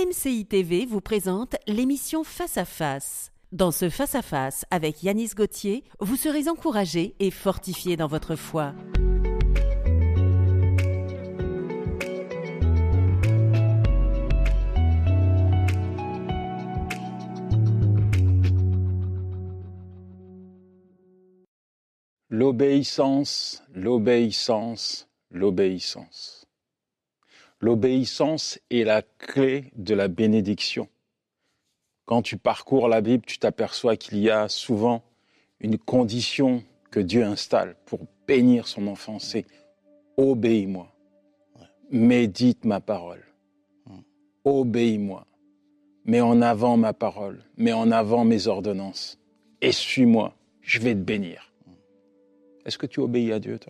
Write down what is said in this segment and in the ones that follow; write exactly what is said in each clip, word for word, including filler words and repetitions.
M C I T V vous présente l'émission Face à Face. Dans ce Face à Face avec Yanis Gauthier, vous serez encouragé et fortifié dans votre foi. L'obéissance, l'obéissance, l'obéissance. L'obéissance est la clé de la bénédiction. Quand tu parcours la Bible, tu t'aperçois qu'il y a souvent une condition que Dieu installe pour bénir son enfant, c'est « obéis-moi, médite ma parole, obéis-moi, mets en avant ma parole, mets en avant mes ordonnances, et suis-moi, je vais te bénir ». Est-ce que tu obéis à Dieu, toi?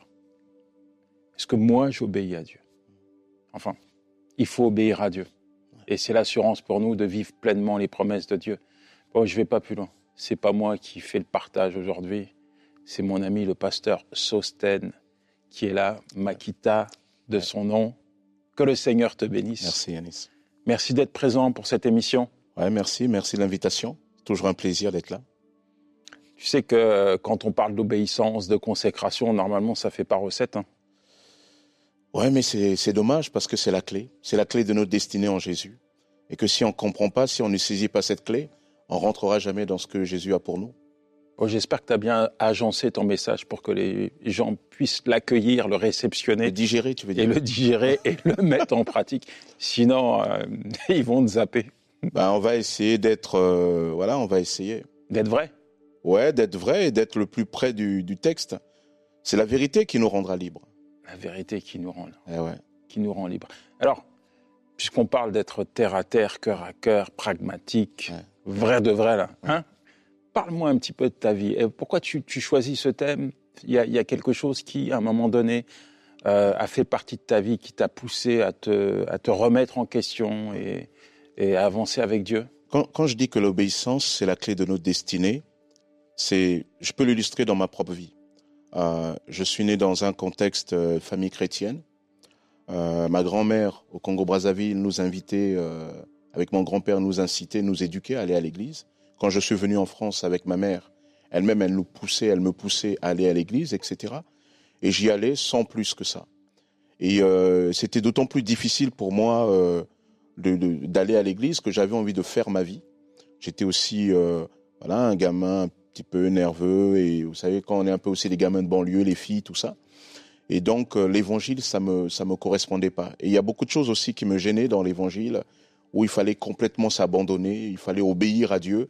Est-ce que moi, j'obéis à Dieu? Enfin, il faut obéir à Dieu. Et c'est l'assurance pour nous de vivre pleinement les promesses de Dieu. Bon, je ne vais pas plus loin. Ce n'est pas moi qui fais le partage aujourd'hui. C'est mon ami, le pasteur Sosten, qui est là, Makita, de son nom. Que le Seigneur te bénisse. Merci, Yanis. Merci d'être présent pour cette émission. Ouais, merci, merci de l'invitation. C'est toujours un plaisir d'être là. Tu sais que quand on parle d'obéissance, de consécration, normalement, ça ne fait pas recette. Hein. Ouais, mais c'est, c'est dommage parce que c'est la clé. C'est la clé de notre destinée en Jésus. Et que si on ne comprend pas, si on ne saisit pas cette clé, on ne rentrera jamais dans ce que Jésus a pour nous. Oh, j'espère que tu as bien agencé ton message pour que les gens puissent l'accueillir, le réceptionner. Le digérer, tu veux dire. Et le digérer et le mettre en pratique. Sinon, euh, ils vont te zapper. Ben, on va essayer d'être... Euh, voilà, on va essayer. D'être vrai. Ouais, d'être vrai et d'être le plus près du, du texte. C'est la vérité qui nous rendra libres. La vérité qui nous rend, eh ouais. qui nous rend libres. Alors, puisqu'on parle d'être terre à terre, cœur à cœur, pragmatique, ouais. vrai de vrai, là, hein, parle-moi un petit peu de ta vie. Et pourquoi tu, tu choisis ce thème? Il y a, il y a quelque chose qui, à un moment donné, euh, a fait partie de ta vie, qui t'a poussé à te, à te remettre en question et, et à avancer avec Dieu? Quand, quand je dis que l'obéissance, c'est la clé de notre destinée, c'est, je peux l'illustrer dans ma propre vie. Euh, je suis né dans un contexte euh, famille chrétienne. Euh, ma grand-mère au Congo-Brazzaville nous invitait, euh, avec mon grand-père, nous incitait, nous éduquait à aller à l'église. Quand je suis venu en France avec ma mère, elle-même, elle nous poussait, elle me poussait à aller à l'église, et cetera. Et j'y allais sans plus que ça. Et euh, c'était d'autant plus difficile pour moi euh, de, de, d'aller à l'église que j'avais envie de faire ma vie. J'étais aussi euh, voilà, un gamin un petit peu nerveux, et vous savez, quand on est un peu aussi des gamins de banlieue, les filles, tout ça. Et donc, euh, l'évangile, ça me, ça me correspondait pas. Et il y a beaucoup de choses aussi qui me gênaient dans l'évangile, où il fallait complètement s'abandonner, il fallait obéir à Dieu.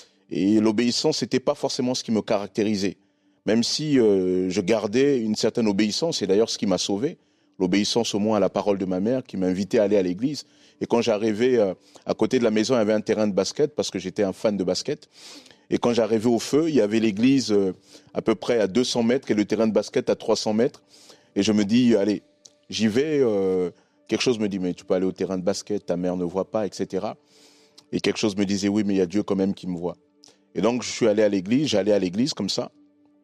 Et l'obéissance, c'était pas forcément ce qui me caractérisait. Même si euh, je gardais une certaine obéissance, et d'ailleurs ce qui m'a sauvé, l'obéissance au moins à la parole de ma mère, qui m'invitait à aller à l'église. Et quand j'arrivais euh, à côté de la maison, il y avait un terrain de basket, parce que j'étais un fan de basket. Et quand j'arrivais au feu, il y avait l'église euh, à peu près à deux cents mètres et le terrain de basket à trois cents mètres. Et je me dis, allez, j'y vais. Euh, quelque chose me dit, mais tu peux aller au terrain de basket, ta mère ne voit pas, et cetera. Et quelque chose me disait, oui, mais il y a Dieu quand même qui me voit. Et donc, je suis allé à l'église, j'allais à l'église comme ça.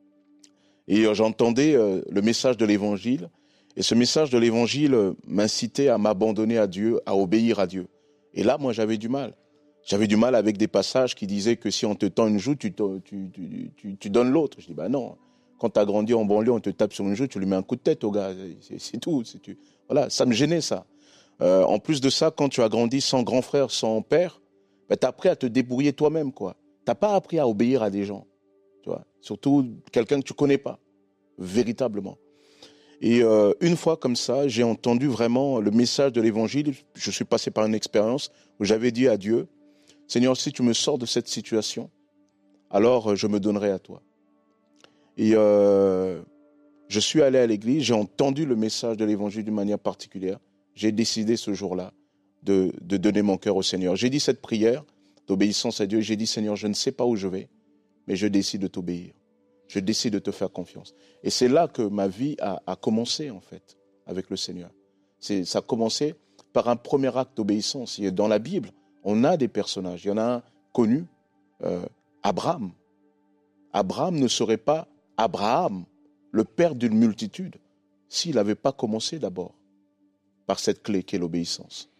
Et euh, j'entendais euh, le message de l'évangile. Et ce message de l'évangile euh, m'incitait à m'abandonner à Dieu, à obéir à Dieu. Et là, moi, j'avais du mal. J'avais du mal avec des passages qui disaient que si on te tend une joue, tu, te, tu, tu, tu, tu donnes l'autre. Je dis, bah non. Quand tu as grandi en banlieue, on te tape sur une joue, tu lui mets un coup de tête au gars. C'est, c'est tout. C'est, tu... Voilà, ça me gênait, ça. Euh, en plus de ça, quand tu as grandi sans grand frère, sans père, bah, tu as appris à te débrouiller toi-même, quoi. Tu n'as pas appris à obéir à des gens. Tu vois, surtout quelqu'un que tu ne connais pas, véritablement. Et euh, une fois comme ça, j'ai entendu vraiment le message de l'évangile. Je suis passé par une expérience où j'avais dit à Dieu, Seigneur, si tu me sors de cette situation, alors je me donnerai à toi. Et euh, je suis allé à l'église, j'ai entendu le message de l'évangile d'une manière particulière. J'ai décidé ce jour-là de, de donner mon cœur au Seigneur. J'ai dit cette prière d'obéissance à Dieu. J'ai dit, Seigneur, je ne sais pas où je vais, mais je décide de t'obéir. Je décide de te faire confiance. Et c'est là que ma vie a, a commencé, en fait, avec le Seigneur. C'est, ça a commencé par un premier acte d'obéissance. Et dans la Bible, on a des personnages. Il y en a un connu, euh, Abraham. Abraham ne serait pas Abraham, le père d'une multitude, s'il n'avait pas commencé d'abord par cette clé qu'est l'obéissance.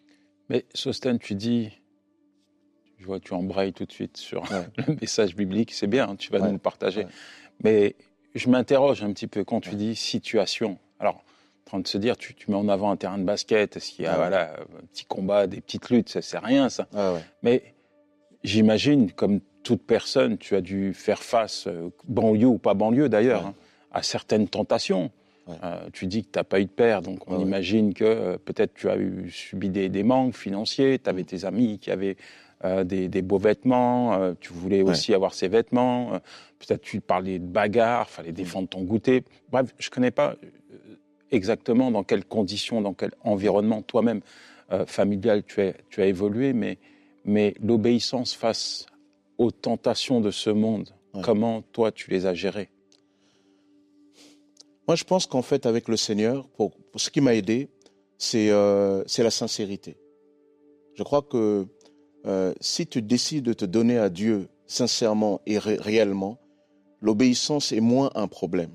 Mais Sostène, tu dis, je vois, tu embrayes tout de suite sur ouais. le message biblique, c'est bien, tu vas ouais. nous le partager. Ouais. Mais je m'interroge un petit peu quand tu ouais. dis situation. Alors, en train de se dire, tu, tu mets en avant un terrain de basket, est-ce qu'il y a ouais. voilà, un petit combat, des petites luttes, ça c'est rien ça. Ouais, ouais. Mais j'imagine, comme toute personne, tu as dû faire face, banlieue ou pas banlieue d'ailleurs, ouais. hein, à certaines tentations. Ouais. Euh, tu dis que tu n'as pas eu de père, donc on ouais. imagine que euh, peut-être tu as eu, subi des, des manques financiers, tu avais tes amis qui avaient euh, des, des beaux vêtements, euh, tu voulais ouais. aussi avoir ces vêtements, euh, peut-être tu parlais de bagarre, il fallait défendre ton goûter. Bref, je ne connais pas exactement dans quelles conditions, dans quel environnement toi-même euh, familial tu as, tu as évolué, mais, mais l'obéissance face aux tentations de ce monde, ouais. comment toi tu les as gérées? Moi, je pense qu'en fait, avec le Seigneur, pour, pour ce qui m'a aidé, c'est, euh, c'est la sincérité. Je crois que euh, si tu décides de te donner à Dieu sincèrement et ré- réellement, l'obéissance est moins un problème.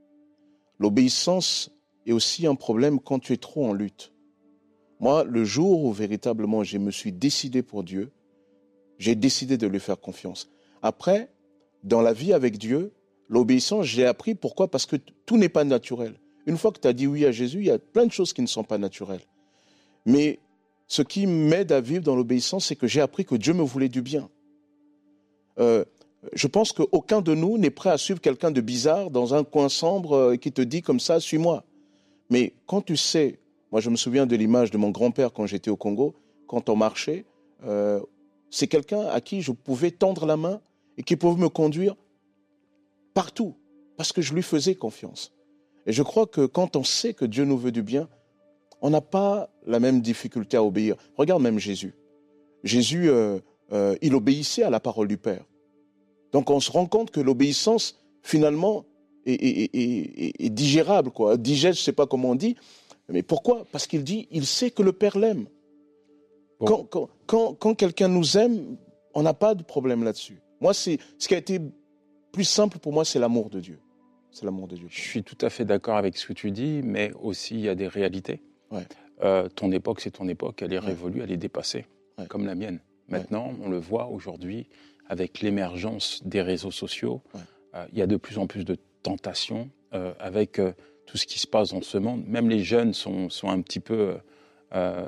L'obéissance est aussi un problème quand tu es trop en lutte. Moi, le jour où véritablement je me suis décidé pour Dieu, j'ai décidé de lui faire confiance. Après, dans la vie avec Dieu, l'obéissance, j'ai appris. Pourquoi? Parce que tout n'est pas naturel. Une fois que tu as dit oui à Jésus, il y a plein de choses qui ne sont pas naturelles. Mais ce qui m'aide à vivre dans l'obéissance, c'est que j'ai appris que Dieu me voulait du bien. Euh, je pense qu'aucun de nous n'est prêt à suivre quelqu'un de bizarre dans un coin sombre qui te dit comme ça, suis-moi. Mais quand tu sais, moi je me souviens de l'image de mon grand-père quand j'étais au Congo, quand on marchait, euh, c'est quelqu'un à qui je pouvais tendre la main et qui pouvait me conduire partout, parce que je lui faisais confiance. Et je crois que quand on sait que Dieu nous veut du bien, on n'a pas la même difficulté à obéir. Regarde même Jésus. Jésus, euh, euh, il obéissait à la parole du Père. Donc on se rend compte que l'obéissance, finalement, est, est, est, est, est digérable, quoi. Digeste, je ne sais pas comment on dit. Mais pourquoi? Parce qu'il dit, il sait que le Père l'aime. Bon. Quand, quand, quand, quand quelqu'un nous aime, on n'a pas de problème là-dessus. Moi, c'est ce qui a été plus simple pour moi, c'est l'amour de Dieu. C'est l'amour de Dieu. Je suis tout à fait d'accord avec ce que tu dis, mais aussi il y a des réalités. Ouais. Euh, ton époque, c'est ton époque, elle est ouais. révolue, elle est dépassée, ouais. comme la mienne. Maintenant, ouais. on le voit aujourd'hui, avec l'émergence des réseaux sociaux, ouais. euh, il y a de plus en plus de tentations euh, avec euh, tout ce qui se passe dans ce monde. Même les jeunes sont, sont un petit peu euh,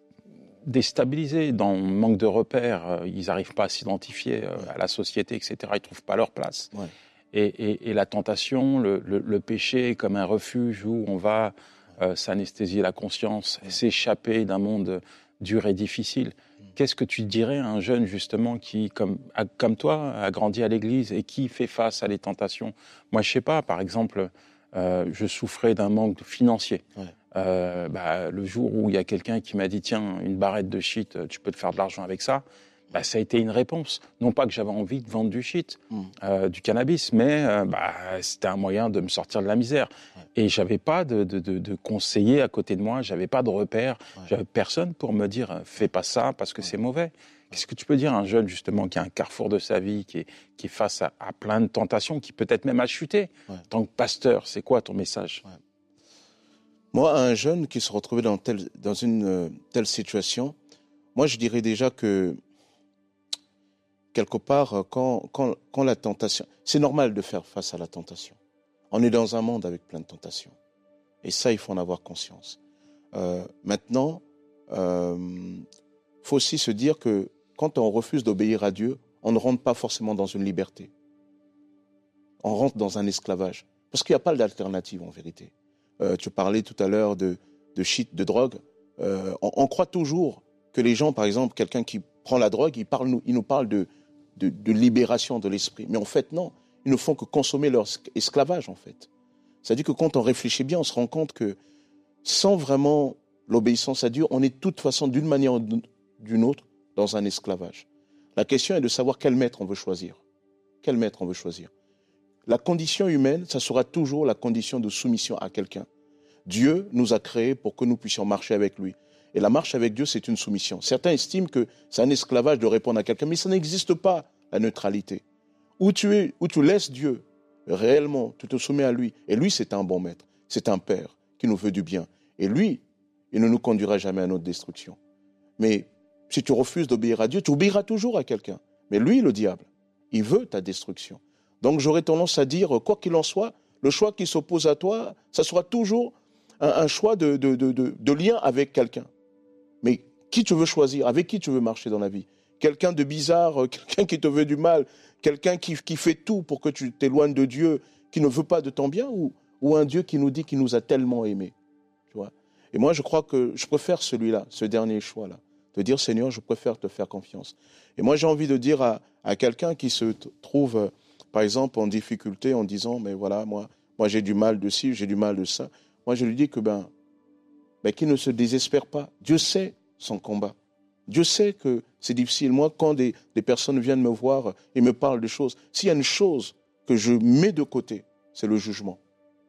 déstabilisés, dans le manque de repères, euh, ils n'arrivent pas à s'identifier euh, ouais. à la société, et cetera. Ils ne trouvent pas leur place. Ouais. Et, et, et la tentation, le, le, le péché est comme un refuge où on va euh, s'anesthésier la conscience, ouais. s'échapper d'un monde dur et difficile. Mmh. Qu'est-ce que tu dirais à un jeune, justement, qui, comme, a, comme toi, a grandi à l'église et qui fait face à les tentations? Moi, je ne sais pas, par exemple, euh, je souffrais d'un manque financier. Ouais. Euh, bah, le jour où il y a quelqu'un qui m'a dit « Tiens, une barrette de shit, tu peux te faire de l'argent avec ça », bah, ça a été une réponse. Non pas que j'avais envie de vendre du shit, mmh. euh, du cannabis, mais euh, bah, c'était un moyen de me sortir de la misère. Ouais. Et j'avais pas de, de, de, de conseiller à côté de moi, j'avais pas de repère, ouais. j'avais personne pour me dire « Fais pas ça parce que ouais. c'est mauvais ». Qu'est-ce que tu peux dire à un jeune, justement, qui a un carrefour de sa vie, qui est, qui est face à, à plein de tentations, qui peut-être même a chuté? Ouais. En tant que pasteur, c'est quoi ton message? Ouais. Moi, à un jeune qui se retrouvait dans, tel, dans une euh, telle situation, moi, je dirais déjà que quelque part, quand, quand, quand la tentation... C'est normal de faire face à la tentation. On est dans un monde avec plein de tentations. Et ça, il faut en avoir conscience. Euh, maintenant, il euh, faut aussi se dire que quand on refuse d'obéir à Dieu, on ne rentre pas forcément dans une liberté. On rentre dans un esclavage. Parce qu'il n'y a pas d'alternative, en vérité. Euh, tu parlais tout à l'heure de, de shit, de drogue. Euh, on, on croit toujours que les gens, par exemple, quelqu'un qui prend la drogue, il, parle, il nous parle de, de, de libération de l'esprit. Mais en fait, non. Ils ne font que consommer leur esclavage, en fait. C'est-à-dire que quand on réfléchit bien, on se rend compte que sans vraiment l'obéissance à Dieu, on est de toute façon, d'une manière ou d'une autre, dans un esclavage. La question est de savoir quel maître on veut choisir. Quel maître on veut choisir. La condition humaine, ça sera toujours la condition de soumission à quelqu'un. Dieu nous a créés pour que nous puissions marcher avec lui. Et la marche avec Dieu, c'est une soumission. Certains estiment que c'est un esclavage de répondre à quelqu'un, mais ça n'existe pas, la neutralité. Où tu es, où tu laisses Dieu, réellement, tu te soumets à lui. Et lui, c'est un bon maître, c'est un père qui nous veut du bien. Et lui, il ne nous conduira jamais à notre destruction. Mais si tu refuses d'obéir à Dieu, tu obéiras toujours à quelqu'un. Mais lui, le diable, il veut ta destruction. Donc j'aurais tendance à dire, quoi qu'il en soit, le choix qui s'oppose à toi, ça sera toujours un, un choix de, de, de, de, de lien avec quelqu'un. Mais qui tu veux choisir? Avec qui tu veux marcher dans la vie? Quelqu'un de bizarre, quelqu'un qui te veut du mal, quelqu'un qui, qui fait tout pour que tu t'éloignes de Dieu, qui ne veut pas de ton bien, ou, ou un Dieu qui nous dit qu'il nous a tellement aimés, tu vois? Et moi, je crois que je préfère celui-là, ce dernier choix-là, de dire, Seigneur, je préfère te faire confiance. Et moi, j'ai envie de dire à, à quelqu'un qui se t- trouve, euh, par exemple, en difficulté, en disant, mais voilà, moi, moi j'ai du mal de ci, j'ai du mal de ça. Moi, je lui dis que, ben, ben qu'il ne se désespère pas. Dieu sait son combat. Dieu sait que c'est difficile. Moi, quand des, des personnes viennent me voir et me parlent de choses, s'il y a une chose que je mets de côté, c'est le jugement.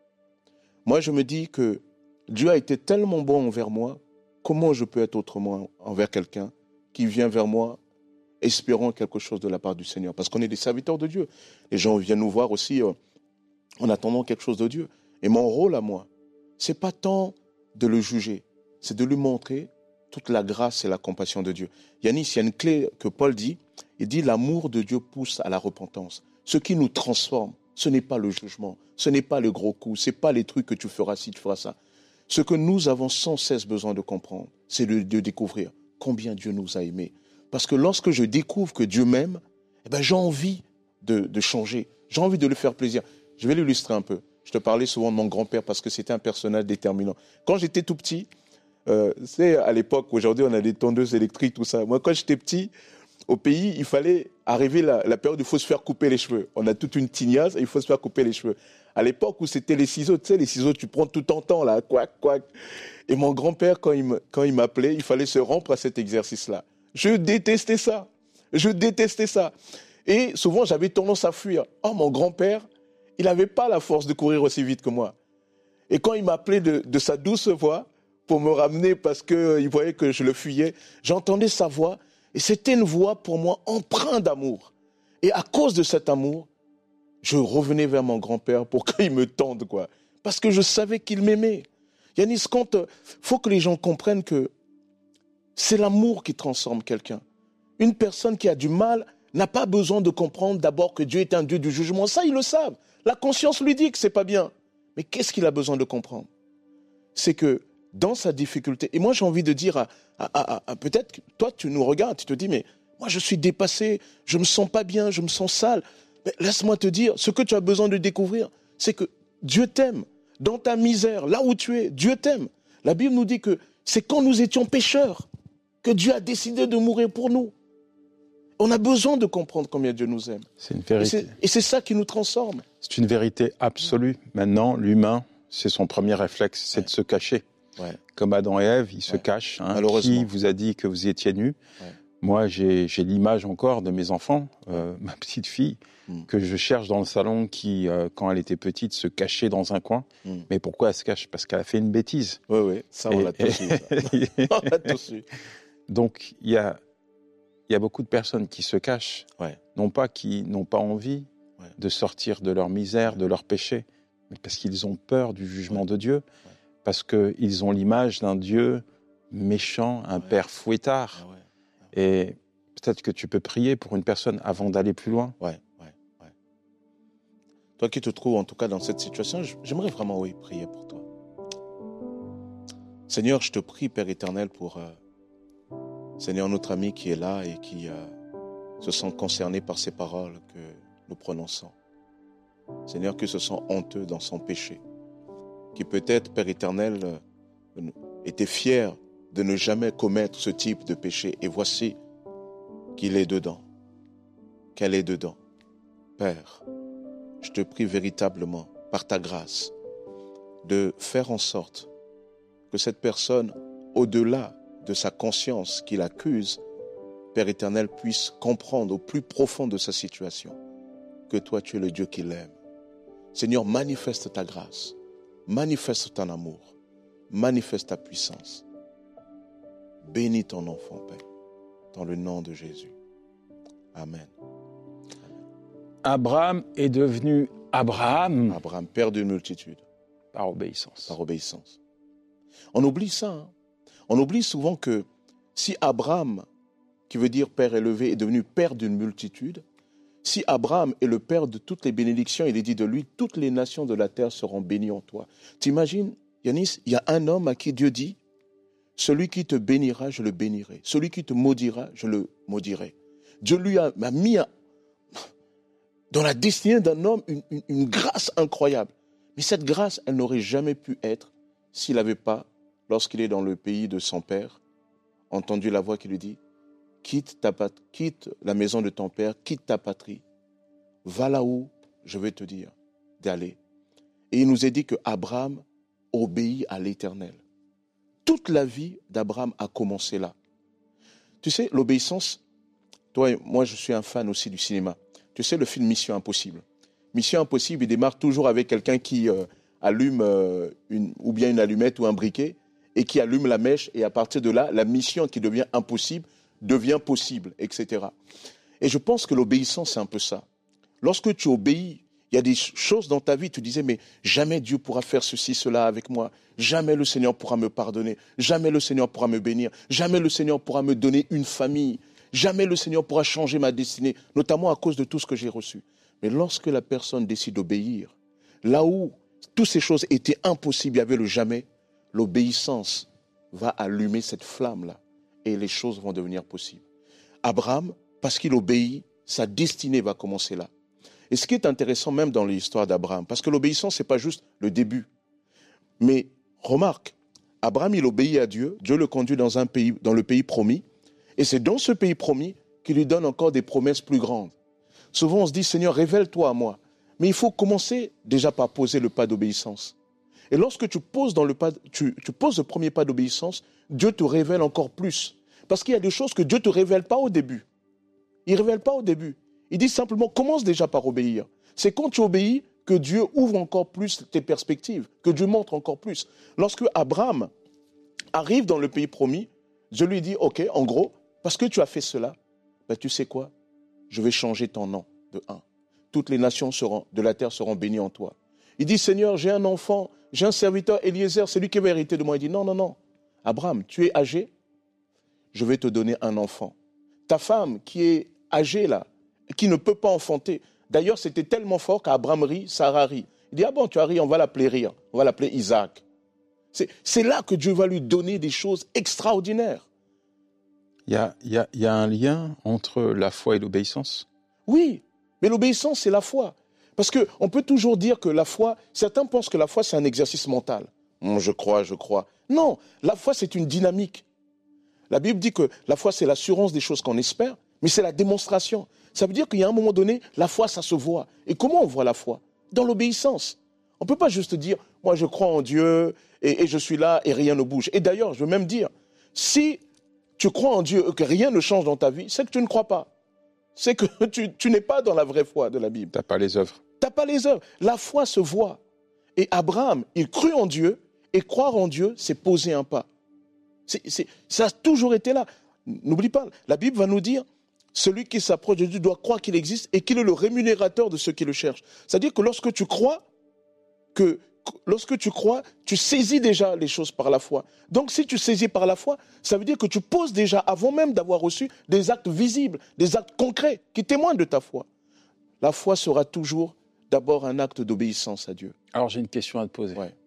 Moi, je me dis que Dieu a été tellement bon envers moi, comment je peux être autrement envers quelqu'un qui vient vers moi espérant quelque chose de la part du Seigneur? Parce qu'on est des serviteurs de Dieu. Les gens viennent nous voir aussi euh, en attendant quelque chose de Dieu. Et mon rôle à moi, c'est pas tant de le juger, c'est de lui montrer toute la grâce et la compassion de Dieu. Yanis, il y a une clé que Paul dit, il dit l'amour de Dieu pousse à la repentance. Ce qui nous transforme, ce n'est pas le jugement, ce n'est pas le gros coup, ce n'est pas les trucs que tu feras ci, tu feras ça. Ce que nous avons sans cesse besoin de comprendre, c'est de, de découvrir combien Dieu nous a aimés. Parce que lorsque je découvre que Dieu m'aime, eh ben j'ai envie de, de changer, j'ai envie de lui faire plaisir. Je vais l'illustrer un peu. Je te parlais souvent de mon grand-père parce que c'était un personnage déterminant. Quand j'étais tout petit, Euh, c'est à l'époque, aujourd'hui on a des tondeuses électriques, tout ça. Moi quand j'étais petit, au pays, il fallait arriver la, la période où il faut se faire couper les cheveux. On a toute une tignasse et il faut se faire couper les cheveux. À l'époque où c'était les ciseaux, tu sais, les ciseaux, tu prends tout ton temps là, quac, quac. Et mon grand-père, quand il, me, quand il m'appelait, il fallait se rompre à cet exercice-là. Je détestais ça. Je détestais ça. Et souvent, j'avais tendance à fuir. Oh, mon grand-père, il n'avait pas la force de courir aussi vite que moi. Et quand il m'appelait de, de sa douce voix, pour me ramener parce qu'il euh, voyait que je le fuyais, j'entendais sa voix et c'était une voix pour moi empreinte d'amour. Et à cause de cet amour, je revenais vers mon grand-père pour qu'il me tende, quoi. Parce que je savais qu'il m'aimait. Yanis, quand il faut que les gens comprennent que c'est l'amour qui transforme quelqu'un. Une personne qui a du mal n'a pas besoin de comprendre d'abord que Dieu est un Dieu du jugement. Ça, ils le savent. La conscience lui dit que c'est pas bien. Mais qu'est-ce qu'il a besoin de comprendre? C'est que dans sa difficulté, et moi j'ai envie de dire, à, à, à, à, peut-être que toi tu nous regardes, tu te dis, mais moi je suis dépassé, je me sens pas bien, je me sens sale. Mais laisse-moi te dire, ce que tu as besoin de découvrir, c'est que Dieu t'aime. Dans ta misère, là où tu es, Dieu t'aime. La Bible nous dit que c'est quand nous étions pécheurs que Dieu a décidé de mourir pour nous. On a besoin de comprendre combien Dieu nous aime. C'est une vérité. Et c'est, et c'est ça qui nous transforme. C'est une vérité absolue. Maintenant, l'humain, c'est son premier réflexe, c'est Ouais. de se cacher. Ouais. Comme Adam et Ève, ils se Ouais. cachent. Hein. Malheureusement. Qui vous a dit que vous étiez nus? Ouais. Moi, j'ai, j'ai l'image encore de mes enfants, euh, ma petite fille, Mm. que je cherche dans le salon, qui, euh, quand elle était petite, se cachait dans un coin. Mm. Mais pourquoi elle se cache? Parce qu'elle a fait une bêtise. Oui, oui, ça on Et- l'a tous eu. ça. On l'a tous eu. Donc, il y a, il y a beaucoup de personnes qui se cachent, Ouais. non pas qui n'ont pas envie Ouais. de sortir de leur misère, de leur péché, mais parce qu'ils ont peur du jugement de Dieu, parce qu'ils ont l'image d'un Dieu méchant, un Ouais. père fouettard. Ah ouais. Et peut-être que tu peux prier pour une personne avant d'aller plus loin. Ouais, ouais, ouais. Toi qui te trouves en tout cas dans cette situation, j'aimerais vraiment, oui, prier pour toi. Seigneur, je te prie, Père éternel, pour, euh, Seigneur, notre ami qui est là et qui euh, se sent concerné par ces paroles que nous prononçons. Seigneur, qui se sent honteux dans son péché, qui peut-être, Père éternel, euh, était fier de ne jamais commettre ce type de péché. Et voici qu'il est dedans, qu'elle est dedans. Père, je te prie véritablement, par ta grâce, de faire en sorte que cette personne, au-delà de sa conscience qui l'accuse, Père éternel, puisse comprendre au plus profond de sa situation que toi, tu es le Dieu qui l'aime. Seigneur, manifeste ta grâce, manifeste ton amour, manifeste ta puissance. Bénis ton enfant, Père, dans le nom de Jésus. Amen. Abraham est devenu Abraham Abraham, père d'une multitude, par obéissance. par obéissance. On oublie ça. Hein. On oublie souvent que Si Abraham, qui veut dire père élevé, est devenu père d'une multitude, si Abraham est le père de toutes les bénédictions, il est dit de lui, toutes les nations de la terre seront bénies en toi. T'imagines, Yanis, il y a un homme à qui Dieu dit, celui qui te bénira, je le bénirai. Celui qui te maudira, je le maudirai. Dieu lui a, a mis un, dans la destinée d'un homme une, une, une grâce incroyable. Mais cette grâce, elle n'aurait jamais pu être s'il n'avait pas, lorsqu'il est dans le pays de son père, entendu la voix qui lui dit, quitte, ta pat- quitte la maison de ton père, quitte ta patrie, va là où je vais te dire d'aller. Et il nous est dit que Abraham obéit à l'Éternel. Toute la vie d'Abraham a commencé là. Tu sais, l'obéissance, toi et moi je suis un fan aussi du cinéma. Tu sais le film Mission Impossible. Mission Impossible, il démarre toujours avec quelqu'un qui euh, allume euh, une, ou bien une allumette ou un briquet et qui allume la mèche et à partir de là, la mission qui devient impossible devient possible, et cetera. Et je pense que l'obéissance, c'est un peu ça. Lorsque tu obéis, il y a des choses dans ta vie, tu disais, mais jamais Dieu pourra faire ceci, cela avec moi. Jamais le Seigneur pourra me pardonner. Jamais le Seigneur pourra me bénir. Jamais le Seigneur pourra me donner une famille. Jamais le Seigneur pourra changer ma destinée, notamment à cause de tout ce que j'ai reçu. Mais lorsque la personne décide d'obéir, là où toutes ces choses étaient impossibles, il y avait le jamais, l'obéissance va allumer cette flamme-là et les choses vont devenir possibles. Abraham, parce qu'il obéit, sa destinée va commencer là. Et ce qui est intéressant même dans l'histoire d'Abraham, parce que l'obéissance, ce n'est pas juste le début. Mais remarque, Abraham, il obéit à Dieu, Dieu le conduit dans, un pays, dans le pays promis, et c'est dans ce pays promis qu'il lui donne encore des promesses plus grandes. Souvent, on se dit, Seigneur, révèle-toi à moi. Mais il faut commencer déjà par poser le pas d'obéissance. Et lorsque tu poses, dans le, pas, tu, tu poses le premier pas d'obéissance, Dieu te révèle encore plus. Parce qu'il y a des choses que Dieu ne te révèle pas au début. Il ne révèle pas au début. Il dit simplement, commence déjà par obéir. C'est quand tu obéis que Dieu ouvre encore plus tes perspectives, que Dieu montre encore plus. Lorsque Abraham arrive dans le pays promis, Dieu lui dit, ok, en gros, parce que tu as fait cela, ben, tu sais quoi? Je vais changer ton nom de un. Toutes les nations seront, de la terre seront bénies en toi. Il dit, Seigneur, j'ai un enfant, j'ai un serviteur, Eliezer, c'est lui qui va hériter de moi. Il dit, non, non, non. Abraham, tu es âgé, je vais te donner un enfant. Ta femme qui est âgée là, qui ne peut pas enfanter. D'ailleurs, c'était tellement fort qu'Abraham rit, Sarah rit. Il dit, ah bon, tu as ri, on va l'appeler rire. On va l'appeler Isaac. C'est, c'est là que Dieu va lui donner des choses extraordinaires. Il y a, il y a, il y a un lien entre la foi et l'obéissance? Oui, mais l'obéissance, c'est la foi. Parce qu'on peut toujours dire que la foi, certains pensent que la foi, c'est un exercice mental. Bon, je crois, je crois. Non, la foi, c'est une dynamique. La Bible dit que la foi, c'est l'assurance des choses qu'on espère, mais c'est la démonstration. Ça veut dire qu'il y a un moment donné, la foi, ça se voit. Et comment on voit la foi? Dans l'obéissance. On ne peut pas juste dire, moi je crois en Dieu et, et je suis là et rien ne bouge. Et d'ailleurs, je veux même dire, si tu crois en Dieu et que rien ne change dans ta vie, c'est que tu ne crois pas. C'est que tu, tu n'es pas dans la vraie foi de la Bible. Tu n'as pas les œuvres. Tu n'as pas les œuvres. La foi se voit. Et Abraham, il crut en Dieu, et croire en Dieu, c'est poser un pas. C'est, c'est, ça a toujours été là. N'oublie pas, la Bible va nous dire, celui qui s'approche de Dieu doit croire qu'il existe et qu'il est le rémunérateur de ceux qui le cherchent. C'est-à-dire que lorsque tu crois, que lorsque tu crois, tu saisis déjà les choses par la foi. Donc si tu saisis par la foi, ça veut dire que tu poses déjà, avant même d'avoir reçu, des actes visibles, des actes concrets qui témoignent de ta foi. La foi sera toujours d'abord un acte d'obéissance à Dieu. Alors j'ai une question à te poser. Ouais.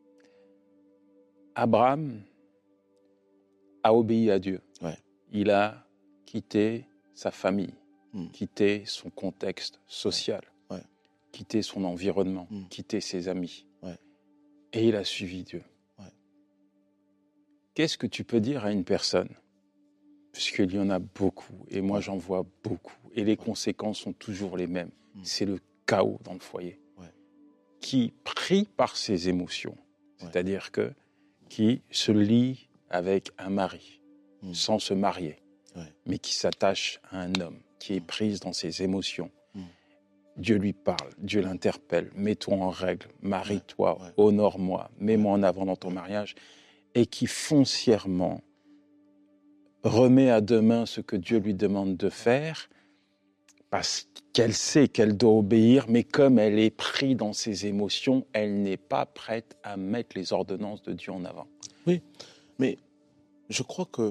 Abraham a obéi à Dieu. Ouais. Il a quitté sa famille, mm. quitté son contexte social, ouais. quitté son environnement, mm. quitté ses amis. Ouais. Et il a suivi Dieu. Ouais. Qu'est-ce que tu peux dire à une personne, puisqu'il y en a beaucoup, et moi ouais. j'en vois beaucoup, et les ouais. conséquences sont toujours les mêmes. Mm. C'est le chaos dans le foyer, ouais. qui pris par ses émotions, ouais. c'est-à-dire que qui se lie avec un mari, mm. sans se marier, ouais. mais qui s'attache à un homme, qui est prise dans ses émotions. Mm. Dieu lui parle, Dieu l'interpelle, mets-toi en règle, marie-toi, ouais. honore-moi, mets-moi en avant dans ton mariage, et qui foncièrement remet à demain ce que Dieu lui demande de faire, parce qu'elle sait qu'elle doit obéir, mais comme elle est prise dans ses émotions, elle n'est pas prête à mettre les ordonnances de Dieu en avant. Oui, mais je crois que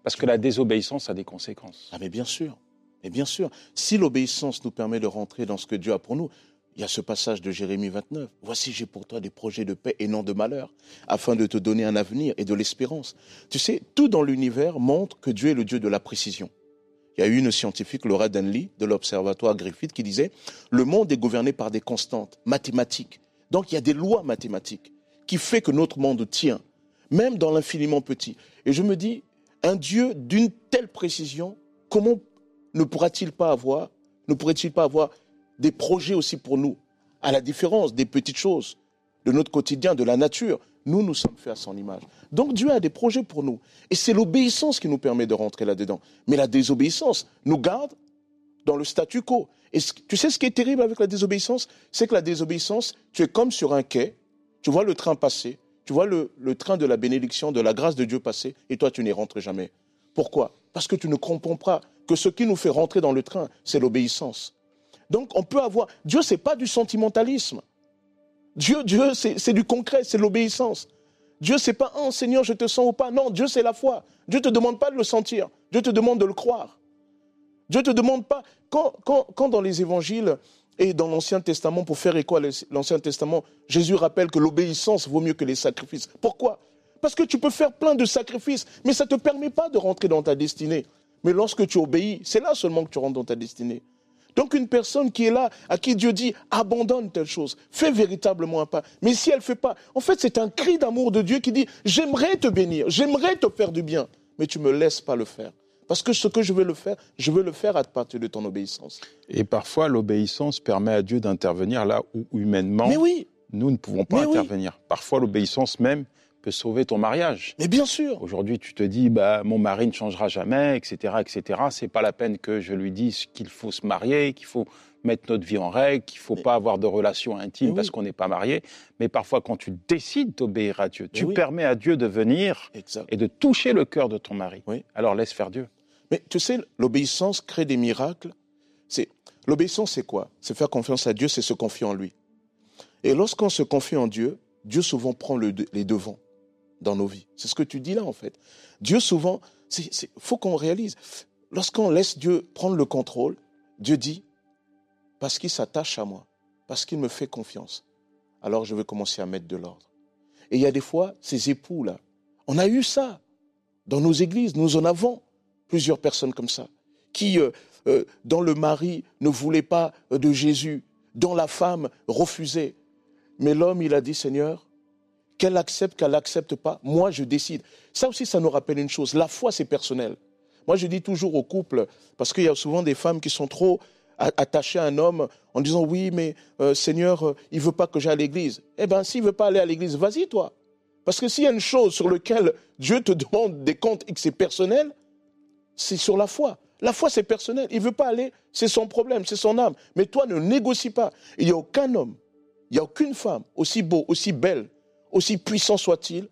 Parce que la désobéissance a des conséquences. Ah mais bien sûr, mais bien sûr. Si l'obéissance nous permet de rentrer dans ce que Dieu a pour nous, il y a ce passage de Jérémie vingt-neuf. « Voici, j'ai pour toi des projets de paix et non de malheur, afin de te donner un avenir et de l'espérance. » Tu sais, tout dans l'univers montre que Dieu est le Dieu de la précision. Il y a eu une scientifique, Laura Danley, de l'Observatoire Griffith, qui disait « Le monde est gouverné par des constantes mathématiques. Donc il y a des lois mathématiques qui font que notre monde tient, même dans l'infiniment petit. » Et je me dis, un Dieu d'une telle précision, comment ne pourra-t-il pas avoir, ne pourrait-il pas avoir des projets aussi pour nous, à la différence des petites choses, de notre quotidien, de la nature. Nous, nous sommes faits à son image. Donc Dieu a des projets pour nous. Et c'est l'obéissance qui nous permet de rentrer là-dedans. Mais la désobéissance nous garde dans le statu quo. Et tu sais ce qui est terrible avec la désobéissance? C'est que la désobéissance, tu es comme sur un quai, tu vois le train passer, tu vois le, le train de la bénédiction, de la grâce de Dieu passer, et toi, tu n'y rentres jamais. Pourquoi? Parce que tu ne comprends pas que ce qui nous fait rentrer dans le train, c'est l'obéissance. Donc, on peut avoir... Dieu, ce n'est pas du sentimentalisme. Dieu, Dieu c'est, c'est du concret, c'est l'obéissance. Dieu, ce n'est pas « Oh, Seigneur, je te sens ou pas ». Non, Dieu, c'est la foi. Dieu ne te demande pas de le sentir. Dieu te demande de le croire. Dieu ne te demande pas... Quand, quand, quand dans les évangiles et dans l'Ancien Testament, pour faire écho à l'Ancien Testament, Jésus rappelle que l'obéissance vaut mieux que les sacrifices. Pourquoi? Parce que tu peux faire plein de sacrifices, mais ça ne te permet pas de rentrer dans ta destinée. Mais lorsque tu obéis, c'est là seulement que tu rentres dans ta destinée. Donc une personne qui est là, à qui Dieu dit « abandonne telle chose, fais véritablement un pas ». Mais si elle ne fait pas, en fait c'est un cri d'amour de Dieu qui dit « j'aimerais te bénir, j'aimerais te faire du bien, mais tu ne me laisses pas le faire ». Parce que ce que je veux le faire, je veux le faire à partir de ton obéissance. Et parfois l'obéissance permet à Dieu d'intervenir là où humainement mais oui. nous ne pouvons pas mais intervenir. Oui. Parfois l'obéissance même peut sauver ton mariage. Mais bien sûr. Aujourd'hui, tu te dis, bah, mon mari ne changera jamais, et cetera, et cetera. C'est pas la peine que je lui dise qu'il faut se marier, qu'il faut mettre notre vie en règle, qu'il faut mais, pas avoir de relations intimes parce oui. qu'on n'est pas marié. Mais parfois, quand tu décides d'obéir à Dieu, mais tu oui. permets à Dieu de venir exact. Et de toucher le cœur de ton mari. Oui. Alors laisse faire Dieu. Mais tu sais, l'obéissance crée des miracles. C'est... L'obéissance, c'est quoi? C'est faire confiance à Dieu, c'est se confier en lui. Et lorsqu'on se confie en Dieu, Dieu souvent prend le, les devants dans nos vies. C'est ce que tu dis là, en fait. Dieu, souvent, il faut qu'on réalise, lorsqu'on laisse Dieu prendre le contrôle, Dieu dit, parce qu'il s'attache à moi, parce qu'il me fait confiance, alors je vais commencer à mettre de l'ordre. Et il y a des fois, ces époux-là, on a eu ça dans nos églises, nous en avons plusieurs personnes comme ça, qui, euh, euh, dont le mari ne voulait pas de Jésus, dont la femme refusait. Mais l'homme, il a dit, Seigneur, qu'elle accepte, qu'elle n'accepte pas, moi je décide. Ça aussi, ça nous rappelle une chose, la foi c'est personnel. Moi je dis toujours aux couples, parce qu'il y a souvent des femmes qui sont trop attachées à un homme en disant oui mais euh, Seigneur, euh, il ne veut pas que j'aille à l'église. Eh bien s'il ne veut pas aller à l'église, vas-y toi. Parce que s'il y a une chose sur laquelle Dieu te demande des comptes et que c'est personnel, c'est sur la foi. La foi c'est personnel, il ne veut pas aller, c'est son problème, c'est son âme. Mais toi ne négocie pas. Il n'y a aucun homme, il n'y a aucune femme, aussi beau, aussi belle, aussi puissant soit-il,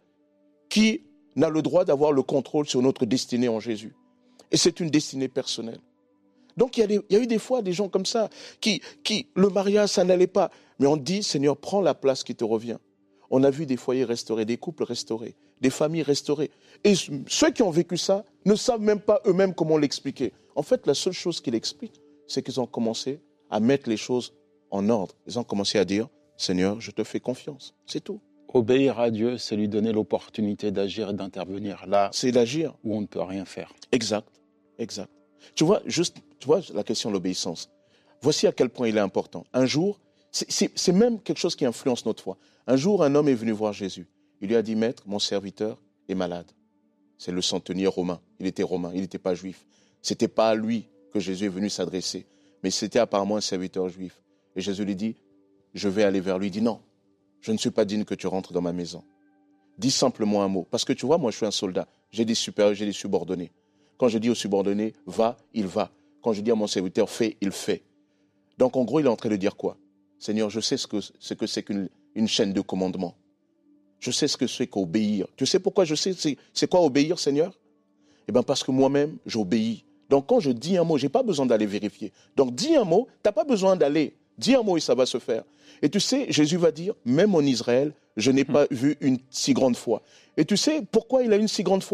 qui n'a le droit d'avoir le contrôle sur notre destinée en Jésus. Et c'est une destinée personnelle. Donc il y a, des, il y a eu des fois des gens comme ça, qui, qui le mariage, ça n'allait pas. Mais on dit, Seigneur, prends la place qui te revient. On a vu des foyers restaurés, des couples restaurés, des familles restaurées. Et ceux qui ont vécu ça ne savent même pas eux-mêmes comment l'expliquer. En fait, la seule chose qui l'explique, c'est qu'ils ont commencé à mettre les choses en ordre. Ils ont commencé à dire, Seigneur, je te fais confiance. C'est tout. Obéir à Dieu, c'est lui donner l'opportunité d'agir et d'intervenir là c'est d'agir. Où on ne peut rien faire. Exact, exact. Tu vois, juste, tu vois la question de l'obéissance. Voici à quel point il est important. Un jour, c'est, c'est, c'est même quelque chose qui influence notre foi. Un jour, un homme est venu voir Jésus. Il lui a dit, Maître, mon serviteur est malade. C'est le centenier romain. Il était romain, il n'était pas juif. Ce n'était pas à lui que Jésus est venu s'adresser, mais c'était apparemment un serviteur juif. Et Jésus lui dit, je vais aller vers lui. Il dit, non. Je ne suis pas digne que tu rentres dans ma maison. Dis simplement un mot. Parce que tu vois, moi je suis un soldat. J'ai des supérieurs, j'ai des subordonnés. Quand je dis au subordonné, va, il va. Quand je dis à mon serviteur, fais, il fait. Donc en gros, il est en train de dire quoi? Seigneur, je sais ce que, ce que c'est qu'une une chaîne de commandement. Je sais ce que c'est qu'obéir. Tu sais pourquoi je sais c'est, c'est quoi obéir, Seigneur? Eh bien parce que moi-même, j'obéis. Donc quand je dis un mot, je n'ai pas besoin d'aller vérifier. Donc dis un mot, tu n'as pas besoin d'aller. Dis un mot et ça va se faire. Et tu sais, Jésus va dire, même en Israël, je n'ai pas vu une si grande foi. Et tu sais pourquoi il a une si grande foi?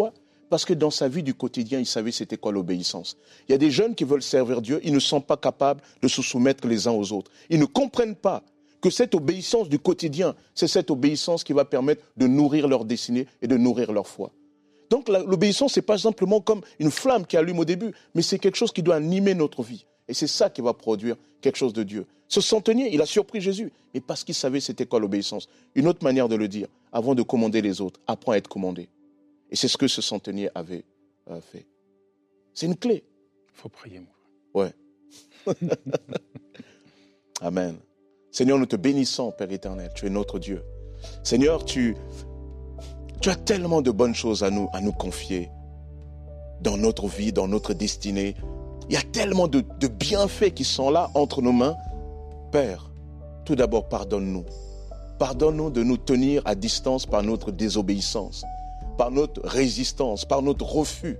Parce que dans sa vie du quotidien, il savait c'était quoi l'obéissance. Il y a des jeunes qui veulent servir Dieu, ils ne sont pas capables de se soumettre les uns aux autres. Ils ne comprennent pas que cette obéissance du quotidien, c'est cette obéissance qui va permettre de nourrir leur destinée et de nourrir leur foi. Donc la, l'obéissance, ce n'est pas simplement comme une flamme qui allume au début, mais c'est quelque chose qui doit animer notre vie. Et c'est ça qui va produire quelque chose de Dieu. Ce centenier, il a surpris Jésus, mais parce qu'il savait c'était quoi l'obéissance. Une autre manière de le dire, avant de commander les autres, apprends à être commandé. Et c'est ce que ce centenier avait euh, fait. C'est une clé. Il faut prier, mon frère. Ouais. Amen. Seigneur, nous te bénissons, Père éternel. Tu es notre Dieu. Seigneur, tu, tu as tellement de bonnes choses à nous, à nous confier dans notre vie, dans notre destinée. Il y a tellement de, de bienfaits qui sont là entre nos mains. Père, tout d'abord, pardonne-nous. Pardonne-nous de nous tenir à distance par notre désobéissance, par notre résistance, par notre refus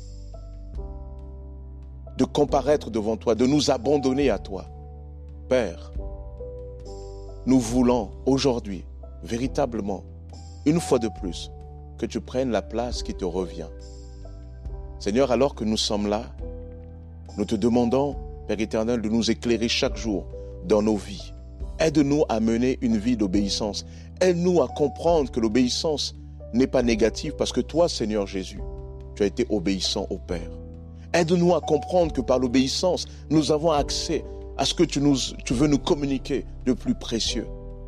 de comparaître devant toi, de nous abandonner à toi. Père, nous voulons aujourd'hui, véritablement, une fois de plus, que tu prennes la place qui te revient. Seigneur, alors que nous sommes là, nous te demandons, Père éternel, de nous éclairer chaque jour dans nos vies. Aide-nous à mener une vie d'obéissance. Aide-nous à comprendre que l'obéissance n'est pas négative parce que toi, Seigneur Jésus, tu as été obéissant au Père. Aide-nous à comprendre que par l'obéissance, nous avons accès à ce que tu, nous, tu veux nous communiquer de plus précieux.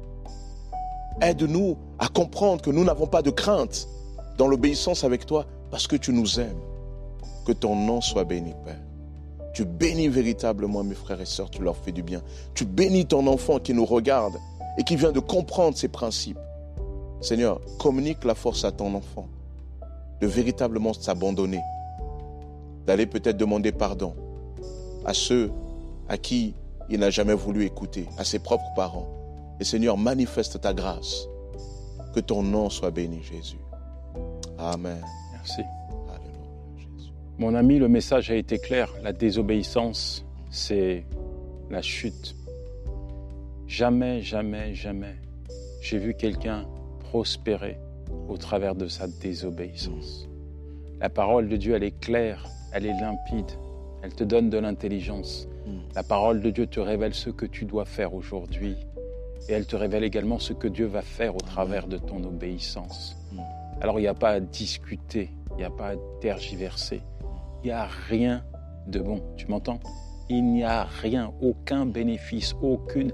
Aide-nous à comprendre que nous n'avons pas de crainte dans l'obéissance avec toi parce que tu nous aimes. Que ton nom soit béni, Père. Tu bénis véritablement mes frères et sœurs, tu leur fais du bien. Tu bénis ton enfant qui nous regarde et qui vient de comprendre ces principes. Seigneur, communique la force à ton enfant de véritablement s'abandonner, d'aller peut-être demander pardon à ceux à qui il n'a jamais voulu écouter, à ses propres parents. Et Seigneur, manifeste ta grâce. Que ton nom soit béni, Jésus. Amen. Merci. Alléluia, Jésus. Mon ami, le message a été clair. La désobéissance, c'est la chute. Jamais, jamais, jamais, j'ai vu quelqu'un prospérer au travers de sa désobéissance. La parole de Dieu, elle est claire, elle est limpide, elle te donne de l'intelligence. La parole de Dieu te révèle ce que tu dois faire aujourd'hui et elle te révèle également ce que Dieu va faire au travers de ton obéissance. Alors il n'y a pas à discuter, il n'y a pas à tergiverser, il n'y a rien de bon, tu m'entends ? Il n'y a rien, aucun bénéfice, aucune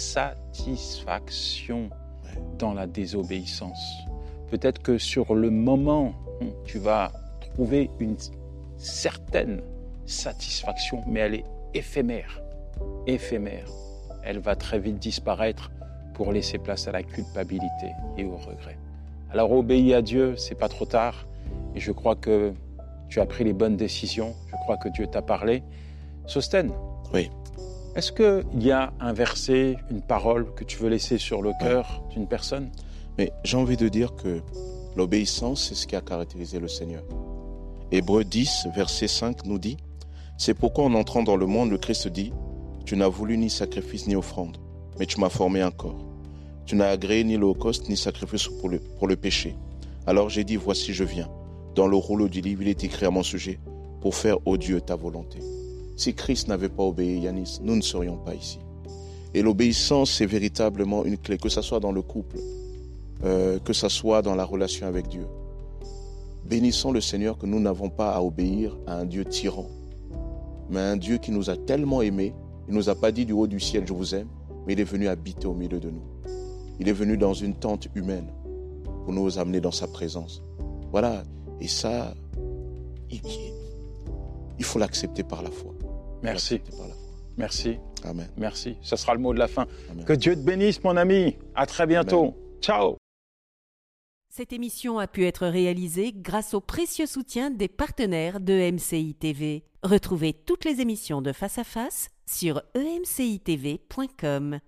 satisfaction dans la désobéissance. Peut-être que sur le moment, tu vas trouver une certaine satisfaction, mais elle est éphémère, éphémère. Elle va très vite disparaître pour laisser place à la culpabilité et au regret. Alors obéis à Dieu, c'est pas trop tard, et je crois que tu as pris les bonnes décisions, je crois que Dieu t'a parlé. Sostène, oui. Est-ce qu'il y a un verset, une parole que tu veux laisser sur le cœur d'une personne ? Mais j'ai envie de dire que l'obéissance, c'est ce qui a caractérisé le Seigneur. Hébreux dix, verset cinq nous dit « C'est pourquoi en entrant dans le monde, le Christ dit « Tu n'as voulu ni sacrifice ni offrande, mais tu m'as formé un corps. Tu n'as agréé ni l'holocauste ni sacrifice pour le, pour le péché. Alors j'ai dit, voici je viens. Dans le rouleau du livre, il est écrit à mon sujet, pour faire, ô Dieu, ta volonté. » Si Christ n'avait pas obéi, Yanis, nous ne serions pas ici. Et l'obéissance, c'est véritablement une clé, que ce soit dans le couple, euh, que ce soit dans la relation avec Dieu. Bénissons le Seigneur que nous n'avons pas à obéir à un Dieu tyran, mais à un Dieu qui nous a tellement aimés. Il ne nous a pas dit du haut du ciel, je vous aime, mais il est venu habiter au milieu de nous. Il est venu dans une tente humaine pour nous amener dans sa présence. Voilà, et ça, il, il faut l'accepter par la foi. Merci. Par la foi. Merci. Amen. Merci. Ce sera le mot de la fin. Amen. Que Dieu te bénisse, mon ami. À très bientôt. Amen. Ciao. Cette émission a pu être réalisée grâce au précieux soutien des partenaires de E M C I T V. Retrouvez toutes les émissions de Face à Face sur e m c i t v point com.